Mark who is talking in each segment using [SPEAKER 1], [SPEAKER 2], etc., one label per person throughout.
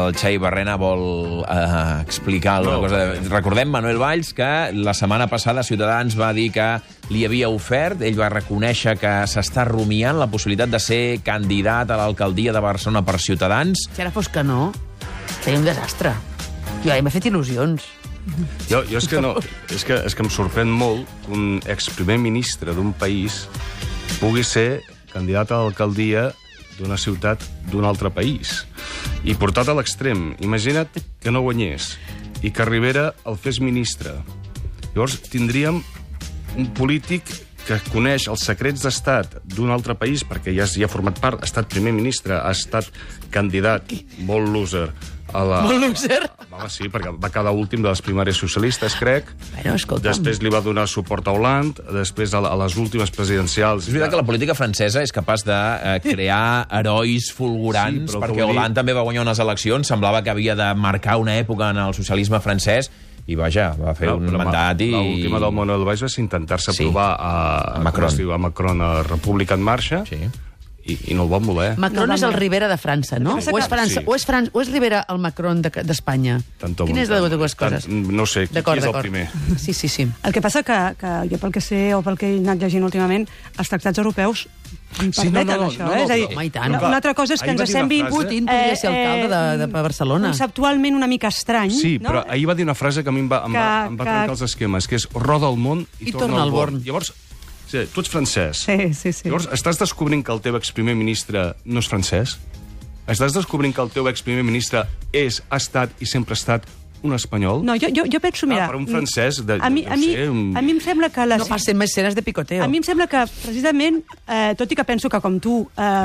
[SPEAKER 1] el Xavi Barrena vol explicar alguna cosa. Recordem, Manuel Valls, que la setmana passada Ciutadans va dir que li havia ofert, ell va reconèixer que s'està rumiant la possibilitat de ser candidat a l'alcaldia de Barcelona per Ciutadans.
[SPEAKER 2] Si ara fos que no, seria un desastre. Jo m'he fet il·lusions.
[SPEAKER 3] Jo és que no, és que em sorprèn molt que un exprimer ministre d'un país pugui ser candidat a l'alcaldia d'una ciutat d'un altre país. I portat a l'extrem. Imagina't que no guanyés i que Rivera el fes ministre. Llavors tindríem un polític que coneix els secrets d'estat d'un altre país, perquè ja ha format part, ha estat primer ministre, ha estat candidat, molt loser, a la...
[SPEAKER 2] Molt loser?
[SPEAKER 3] Home, sí, perquè va quedar últim de les primàries socialistes, crec.
[SPEAKER 2] Bueno, escolta'm.
[SPEAKER 3] Després li va donar suport a Hollande, després a les últimes presidencials...
[SPEAKER 1] És veritat que la política francesa és capaç de crear herois fulgurants,
[SPEAKER 3] sí,
[SPEAKER 1] perquè Hollande també va guanyar unes eleccions, semblava que havia de marcar una època en el socialisme francès, i vaja, va fer un mandat i...
[SPEAKER 3] L'última del Manuel Valls va ser intentar-se provar a Macron, a República en Marxa,
[SPEAKER 1] sí.
[SPEAKER 3] I no el van voler.
[SPEAKER 2] Macron és el Rivera de França, no? O és França,
[SPEAKER 3] sí.
[SPEAKER 2] o és Rivera el Macron d'Espanya? Quina és de les dues coses?
[SPEAKER 3] No sé, qui és el primer?
[SPEAKER 2] Sí.
[SPEAKER 4] El que passa que jo pel que sé o pel que he anat llegint últimament, els tractats europeus permeten això. És a dir,
[SPEAKER 2] home, i tant.
[SPEAKER 4] una altra cosa és que ens sembli...
[SPEAKER 2] Putin podria ser alcalde de Barcelona.
[SPEAKER 4] Conceptualment una mica estrany.
[SPEAKER 3] Sí,
[SPEAKER 4] no?
[SPEAKER 3] però ahir va dir una frase que a mi em va trencar els esquemes, que és roda el món i torna al Born. Llavors, sí, tu ets francès.
[SPEAKER 4] Sí.
[SPEAKER 3] Llavors, estàs descobrint que el teu exprimer ministre no és francès? Estàs descobrint que el teu exprimer ministre ha estat i sempre ha estat un espanyol?
[SPEAKER 4] No, jo penso, mira...
[SPEAKER 3] Per un francès...
[SPEAKER 4] A mi em sembla que...
[SPEAKER 2] No passen més escenes de picoteo.
[SPEAKER 4] A mi em sembla que, precisament, tot i que penso que, com tu,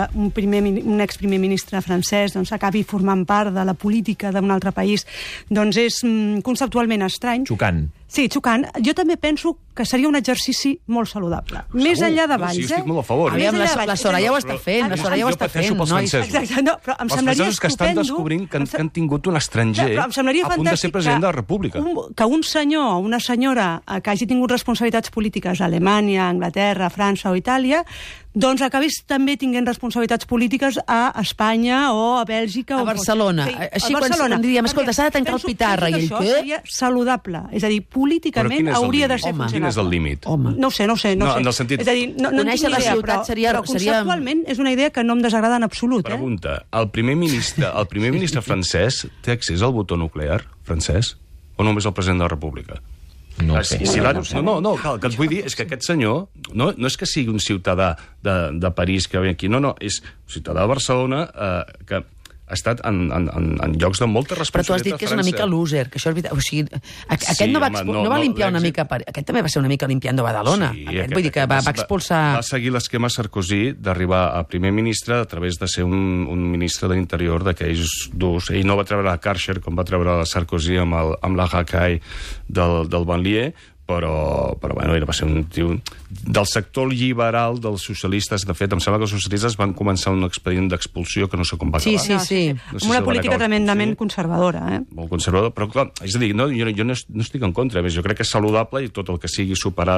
[SPEAKER 4] un exprimer ministre francès acabi formant part de la política d'un altre país, doncs és conceptualment estrany.
[SPEAKER 1] Xocant.
[SPEAKER 4] Sí, xocant. Jo també penso que seria un exercici molt saludable. Més enllà de Valls,
[SPEAKER 3] Sí, estic molt a favor.
[SPEAKER 2] Aviam, la Soraya ho està fent,
[SPEAKER 3] pateixo pels francesos.
[SPEAKER 4] Exacte, no, però em semblaria
[SPEAKER 3] francesos que estan descobrint que han tingut un estranger a punt de ser president de la República.
[SPEAKER 4] Que un senyor o una senyora que hagi tingut responsabilitats polítiques a Alemanya, Anglaterra, França o Itàlia, doncs acabis també tinguent responsabilitats polítiques a Espanya o a Bèlgica.
[SPEAKER 2] A Barcelona. Així quan diríem, escolta, s'ha de tancar el Pitarra. I
[SPEAKER 4] això seria saludable. És a dir, políticament hauria de ser funcionable.
[SPEAKER 3] Quin és el límit?
[SPEAKER 4] No ho sé.
[SPEAKER 3] No, en el sentit...
[SPEAKER 4] És a dir, no
[SPEAKER 2] conèixer la ciutat seria...
[SPEAKER 4] Però conceptualment és una idea que no em desagrada en absolut.
[SPEAKER 3] Pregunta, el primer ministre francès té accés al botó nuclear francès? O només el president de la República?
[SPEAKER 1] No ho sé.
[SPEAKER 3] No, el que et vull dir és que aquest senyor no és que sigui un ciutadà de París que ve aquí, no, és un ciutadà de Barcelona que ha estat en llocs de molta responsabilitat.
[SPEAKER 2] Però tu has dit que és una mica loser, que això és veritat. O sigui, aquest no va limpiar una mica... Aquest també va ser una mica limpiando Badalona. Vull dir que va expulsar...
[SPEAKER 3] Va seguir l'esquema Sarkozy d'arribar a primer ministre a través de ser un ministre de l'Interior d'aquells durs. Ell no va treure la Karcher com va treure la Sarkozy amb la Hakai del Banlieue, però bueno, va ser un tio del sector liberal dels socialistes. De fet, em sembla que els socialistes van començar un expedient d'expulsió que no sé com va acabar.
[SPEAKER 2] Sí.
[SPEAKER 4] Amb una política tremendament conservadora.
[SPEAKER 3] Molt conservadora, però clar, és a dir, jo no estic en contra, més jo crec que és saludable i tot el que sigui superar,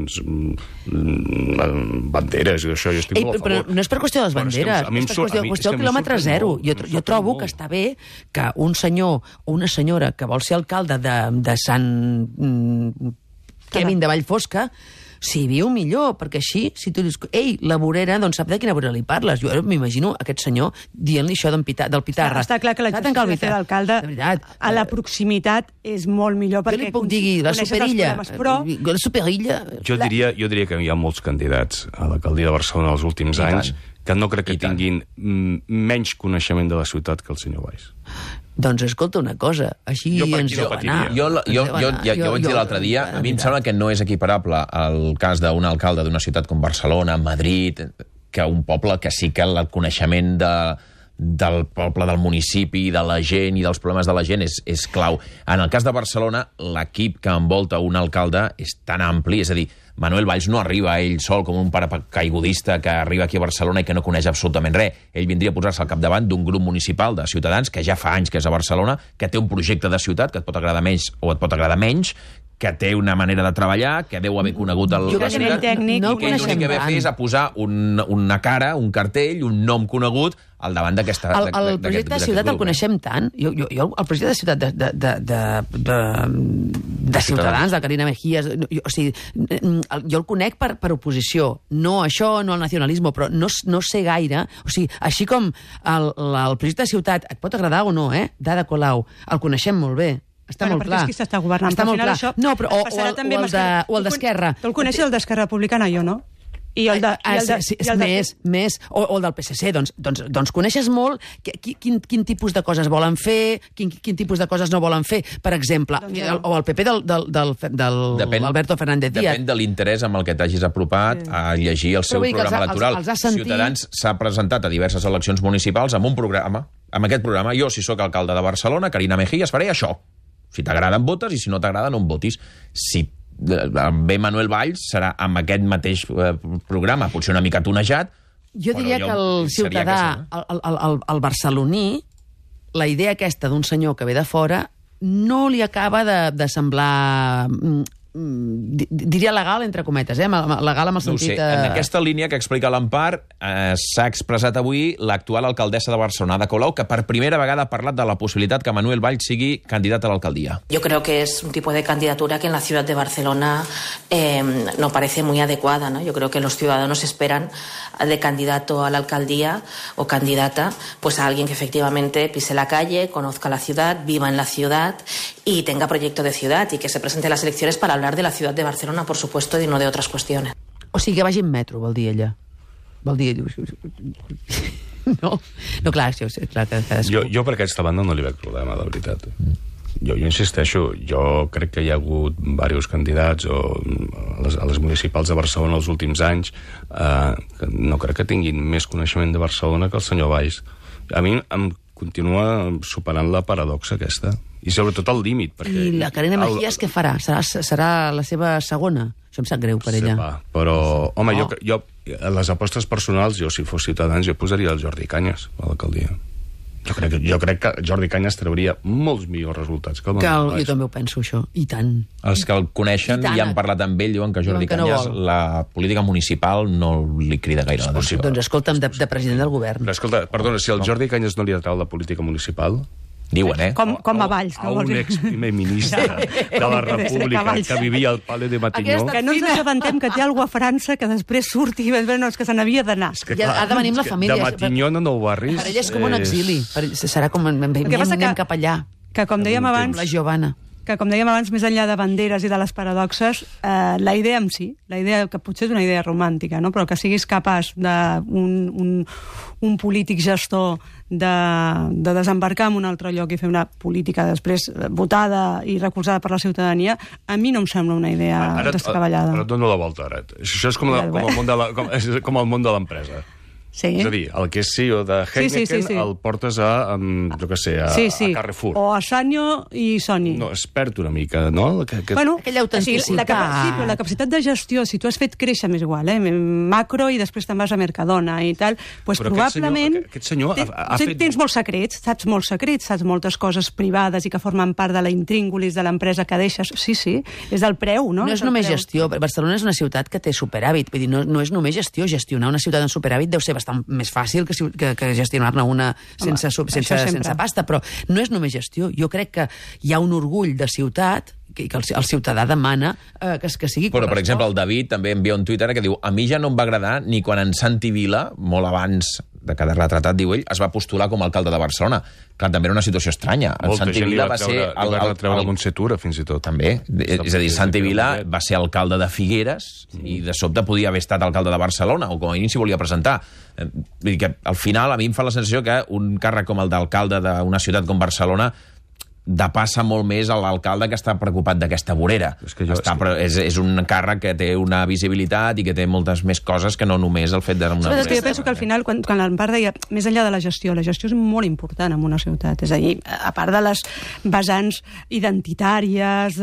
[SPEAKER 3] banderes i això, jo estic molt a favor.
[SPEAKER 2] Però no és per qüestió de les banderes, és per qüestió del quilòmetre zero. Jo trobo que està bé que un senyor o una senyora que vol ser alcalde de Sant Kevin de Vallfosca si viu millor, perquè així, si tu dius, ei, la vorera, doncs sap de quina vorera li parles. Jo m'imagino aquest senyor dient-li això del Pitarra.
[SPEAKER 4] Està clar que l'exercici de fer d'alcalde a la proximitat és molt millor perquè...
[SPEAKER 2] Jo li puc dir la Superilla. La Superilla...
[SPEAKER 3] Jo diria que hi ha molts candidats a l'alcaldia de Barcelona els últims anys que no crec que tinguin menys coneixement de la ciutat que el senyor Valls.
[SPEAKER 2] Doncs escolta una cosa, així ens ho va anar.
[SPEAKER 1] Jo ho vaig dir l'altre dia, a mi em sembla que no és equiparable al cas d'un alcalde d'una ciutat com Barcelona, Madrid, que un poble que sí que el coneixement del poble, del municipi, de la gent i dels problemes de la gent és clau. En el cas de Barcelona, l'equip que envolta un alcalde és tan ampli, és a dir, Manuel Valls no arriba ell sol com un paracaigudista que arriba aquí a Barcelona i que no coneix absolutament res. Ell vindria a posar-se al capdavant d'un grup municipal de Ciutadans que ja fa anys que és a Barcelona, que té un projecte de ciutat que et pot agradar més o et pot agradar menys, que té una manera de treballar, que deu haver conegut la ciutat,
[SPEAKER 4] tècnic,
[SPEAKER 2] no el
[SPEAKER 1] que l'únic que ve a fer és a posar una cara, un cartell, un nom conegut al davant d'aquesta...
[SPEAKER 2] El projecte de ciutat el coneixem tant. Jo el projecte de ciutat de Ciutadans, de Carina Mejías, o sigui, jo el conec per oposició. No això, no el nacionalisme, però no sé gaire. O sigui, així com el projecte de ciutat, et pot agradar o no, D'Ada Colau, el coneixem molt bé. Està molt clar.
[SPEAKER 4] Perquè és qui s'està governant.
[SPEAKER 2] Està molt clar.
[SPEAKER 4] Això
[SPEAKER 2] no, però, o el d'Esquerra.
[SPEAKER 4] Tu el coneixes, el d'Esquerra Republicana, jo no? I el de...
[SPEAKER 2] Més. O el del PSC. Doncs coneixes molt quin tipus de coses volen fer, quin tipus de coses no volen fer. Per exemple, o el PP del Alberto Fernández Díaz.
[SPEAKER 1] Depèn de l'interès amb el que t'hagis apropat a llegir el seu programa electoral. Ciutadans s'ha presentat a diverses eleccions municipals amb un programa. Amb aquest programa, jo, si sóc alcalde de Barcelona, Carina Mejías, faré això. Si t'agrada, em votes, i si no t'agrada, no em votis. Si ve Manuel Valls, serà amb aquest mateix programa, potser una mica tonejat.
[SPEAKER 2] Jo diria que el ciutadà, el barceloní, la idea aquesta d'un senyor que ve de fora no li acaba de semblar... diria legal, entre cometes, legal amb el sentit...
[SPEAKER 1] No ho sé, en aquesta línia que explica l'Empar s'ha expressat avui l'actual alcaldessa de Barcelona, Ada Colau, que per primera vegada ha parlat de la possibilitat que Manuel Valls sigui candidat a l'alcaldia.
[SPEAKER 5] Yo creo que es un tipo de candidatura que en la ciudad de Barcelona no parece muy adecuada, ¿no? Yo creo que los ciudadanos esperan de candidato a la alcaldía o candidata pues a alguien que efectivamente pise la calle, conozca la ciudad, viva en la ciudad y tenga proyecto de ciudad y que se presente a las elecciones para hablar de la ciudad de Barcelona, por supuesto, y no de otras cuestiones.
[SPEAKER 2] O sigui, que vagi en metro, vol dir ella. Vol dir... No, clar, això...
[SPEAKER 3] Jo per aquesta banda no li veig problema, la veritat. Jo insisteixo, jo crec que hi ha hagut diversos candidats a les municipals de Barcelona els últims anys que no crec que tinguin més coneixement de Barcelona que el senyor Valls. A mi em continua superant la paradoxa aquesta. I sobretot el límit.
[SPEAKER 2] I la Carina Mejías què farà? Serà la seva segona? Això em sap greu per ella.
[SPEAKER 3] Però, home, jo a les apostes personals, jo si fos Ciutadans, jo posaria el Jordi Cañas a l'alcaldia. Jo crec que Jordi Cañas trauria molts millors resultats que el Manuel Valls.
[SPEAKER 2] Jo també ho penso, això. I tant.
[SPEAKER 1] Els que el coneixen i han parlat amb ell diuen que Jordi Cañas la política municipal no li crida gaire l'atenció.
[SPEAKER 2] Doncs escolta'm, de president del govern.
[SPEAKER 3] Però escolta, perdona, si el Jordi Cañas no li atrau la política municipal...
[SPEAKER 1] Diuen,
[SPEAKER 4] Com a Valls.
[SPEAKER 3] A un exprimer ministre de la República que vivia al Palais de Matignon.
[SPEAKER 4] Que no ens assabentem que té alguna a França que després surti i no, és que se n'havia d'anar.
[SPEAKER 2] Ha de venir amb la família.
[SPEAKER 3] De Matignon a Nou Barris...
[SPEAKER 2] Per ell és com un exili. Serà com... Anem cap allà.
[SPEAKER 4] Que com dèiem abans...
[SPEAKER 2] La Giovanna.
[SPEAKER 4] Que, com dèiem abans, més enllà de banderes i de les paradoxes, la idea en si, la idea que potser és una idea romàntica, no? Però que siguis capaç d'un polític gestor de desembarcar en un altre lloc i fer una política després votada i recolzada per la ciutadania, a mi no em sembla una idea descabellada.
[SPEAKER 3] Però et dono la volta, ara. Això és com el món de l'empresa.
[SPEAKER 4] Sí.
[SPEAKER 3] És a dir, el que és CEO de Heineken el portes a Carrefour.
[SPEAKER 4] O a Sanyo i Sony.
[SPEAKER 3] No, espera't una mica, no?
[SPEAKER 2] Bueno, aquella autenticitat.
[SPEAKER 4] Sí, però la capacitat de gestió, si tu has fet créixer, m'és igual, macro i després te'n vas a Mercadona i tal, doncs probablement...
[SPEAKER 3] Aquest senyor ha fet...
[SPEAKER 4] Tens molts secrets, saps moltes coses privades i que formen part de la intríngulis de l'empresa que deixes. Sí, és el preu, no?
[SPEAKER 2] No és només gestió. Barcelona és una ciutat que té superàvit. Vull dir, no és només gestió. Gestionar una ciutat en superàvit deu ser bastant més fàcil que gestionar-ne una sense pasta, però no és només gestió. Jo crec que hi ha un orgull de ciutat que el ciutadà demana que sigui correspost.
[SPEAKER 1] Però, per exemple, el David també envia un tuit ara que diu: a mi ja no em va agradar ni quan en Santi Vila, molt abans de quedar retratat, diu ell, es va postular com a alcalde de Barcelona. Clar, també era una situació estranya. Santi Vila va ser...
[SPEAKER 3] Va treure el Montsetura, fins i tot.
[SPEAKER 1] També. És a dir, Santi Vila va ser alcalde de Figueres i de sobte podia haver estat alcalde de Barcelona, o com a mínim s'hi volia presentar. Vull dir que, al final, a mi em fa la sensació que un càrrec com el d'alcalde d'una ciutat com Barcelona depassa molt més a l'alcalde que està preocupat d'aquesta vorera. És un càrrec que té una visibilitat i que té moltes més coses que no només el fet d'una vorera.
[SPEAKER 4] Jo penso que al final, quan l'Empar deia, més enllà de la gestió és molt important en una ciutat. És a dir, a part de les vessants identitàries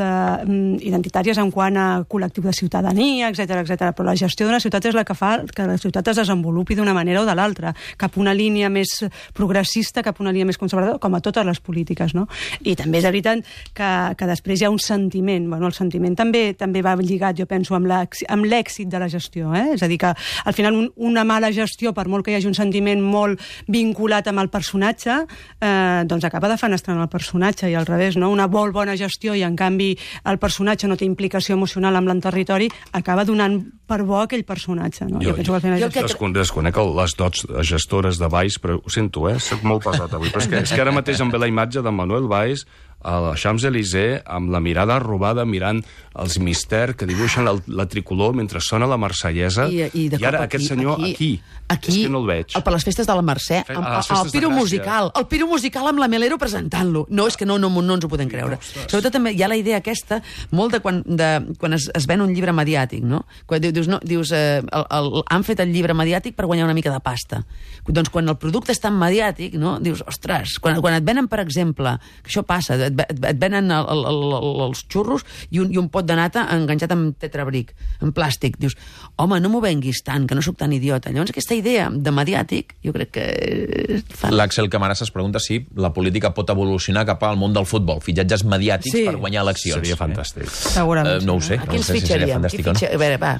[SPEAKER 4] en quant a col·lectiu de ciutadania, etc, però la gestió d'una ciutat és la que fa que la ciutat es desenvolupi d'una manera o de l'altra, cap a una línia més progressista, cap a una línia més conservadora, com a totes les polítiques, no? I I també és veritat que després hi ha un sentiment. Bueno, el sentiment també va lligat, jo penso, amb l'èxit de la gestió. És a dir, que al final una mala gestió, per molt que hi hagi un sentiment molt vinculat amb el personatge, doncs acaba defenestrant el personatge, i al revés, no? Una molt bona gestió i, en canvi, el personatge no té implicació emocional amb l'enterritori, acaba donant per bo aquell personatge. No? Jo penso que al final...
[SPEAKER 3] Desconec les dots gestores de Valls, però ho sento, soc molt pesat avui, però és que ara mateix em ve la imatge de Manuel Valls a la Champs-Élysées amb la mirada robada mirant els Mister que dibuixen la tricolor mentre sona la marsellesa, i ara aquest senyor aquí és que no el veig.
[SPEAKER 2] Per les festes de la Mercè, el Piro musical amb la Melero presentant-lo. No, és que no ens ho podem creure. Sobretot també hi ha la idea aquesta, molt de quan es ven un llibre mediàtic, no? Dius, han fet el llibre mediàtic per guanyar una mica de pasta. Doncs quan el producte és tan mediàtic, no? Dius, ostres, quan et venen, per exemple, que això passa, et venen els xurros i un pot de nata enganxat amb tetrabric, en plàstic. Dius, home, no m'ho venguis tant, que no sóc tan idiota. Llavors, aquesta idea de mediàtic, jo crec que...
[SPEAKER 1] L'Àxel Camarasa es pregunta si la política pot evolucionar cap al món del futbol, fitxatges mediàtics per guanyar eleccions.
[SPEAKER 3] Seria fantàstic.
[SPEAKER 4] Segurament.
[SPEAKER 1] No ho sé.
[SPEAKER 2] Aquí els fitxaríem. A veure, va.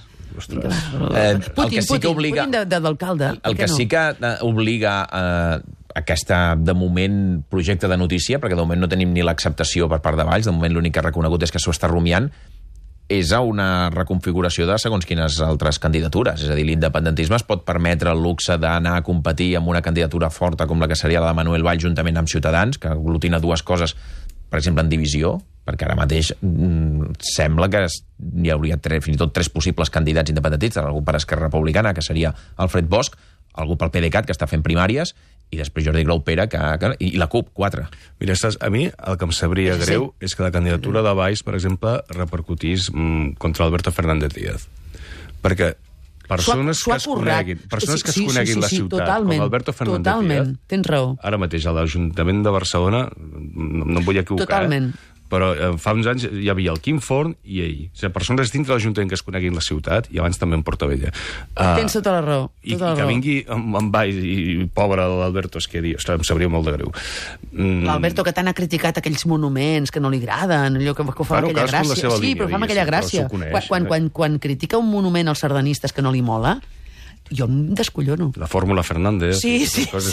[SPEAKER 2] Putin d'alcalde.
[SPEAKER 1] El que sí que obliga aquesta, de moment, projecte de notícia, perquè de moment no tenim ni l'acceptació per part de Valls, de moment l'únic que ha reconegut és que s'ho està rumiant, és a una reconfiguració de segons quines altres candidatures. És a dir, l'independentisme es pot permetre el luxe d'anar a competir amb una candidatura forta com la que seria la de Manuel Valls juntament amb Ciutadans, que aglutina dues coses, per exemple, en divisió, perquè ara mateix sembla que hi hauria fins i tot 3 possibles candidats independentistes, algú per Esquerra Republicana, que seria Alfred Bosch, algú pel PDeCAT, que està fent primàries, i després Jordi Graupera, i la CUP, 4.
[SPEAKER 3] Mira, a mi el que em sabria greu és que la candidatura de Valls, per exemple, repercutís contra Alberto Fernández Díaz. Perquè persones que es coneguin la ciutat, com Alberto Fernández Díaz,
[SPEAKER 2] tens raó.
[SPEAKER 3] Ara mateix a l'Ajuntament de Barcelona, no em vull equivocar,
[SPEAKER 2] totalment.
[SPEAKER 3] Però fa uns anys hi havia el Quim Forn i ell. O sigui, persones dintre de l'Ajuntament que es coneguin la ciutat, i abans també en Portavella.
[SPEAKER 2] Tens tota la raó.
[SPEAKER 3] I que vingui en Valls i pobre l'Alberto es quedi, ostres, em sabria molt de greu.
[SPEAKER 2] L'Alberto, que tant ha criticat aquells monuments que no li agraden, allò que fa aquella gràcia. Sí, però fa aquella gràcia. Quan critica un monument als sardanistes que no li mola, jo em descollono.
[SPEAKER 3] La fórmula Fernández.
[SPEAKER 2] Sí.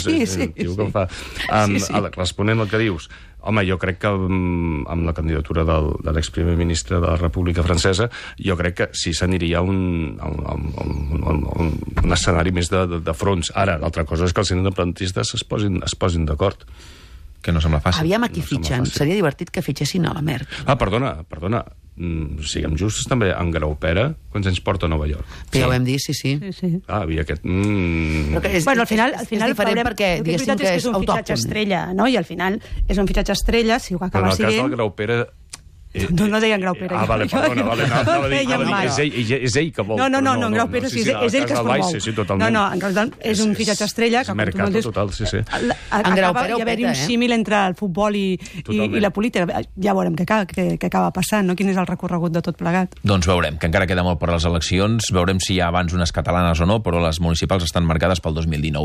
[SPEAKER 3] Responent al que dius, home, jo crec que amb la candidatura de l'exprimer ministre de la República Francesa, jo crec que sí s'aniria a un escenari més de fronts. Ara, l'altra cosa és que els independentistes es posin d'acord.
[SPEAKER 1] Que no sembla fàcil.
[SPEAKER 2] Aviam a qui fitxen. Seria divertit que fitxessin a la Merkel.
[SPEAKER 3] Perdona. Siguem justos, també, en Graupera, quants anys porta a Nova York?
[SPEAKER 2] Ja ho hem dit, sí.
[SPEAKER 3] Havia aquest...
[SPEAKER 4] Bueno, al final
[SPEAKER 2] és diferent perquè, diguéssim, que és
[SPEAKER 4] un fitxatge estrella, no? I al final és un fitxatge estrella, si ho acaba sent...
[SPEAKER 3] Però en el cas del Graupera...
[SPEAKER 4] No deien Graupera.
[SPEAKER 3] Perdona. És ell que vol.
[SPEAKER 4] No, Graupera sí, és ell que es promou.
[SPEAKER 3] Sí, totalment.
[SPEAKER 4] No, en realitat és un fitxatge estrella que...
[SPEAKER 3] Mercat total, sí.
[SPEAKER 4] Acaba d'haver-hi un símil entre el futbol i la política. Ja veurem què acaba passant, no? Quin és el recorregut de tot plegat.
[SPEAKER 1] Doncs veurem, que encara queda molt per les eleccions, veurem si hi ha abans unes catalanes o no, però les municipals estan marcades pel 2019.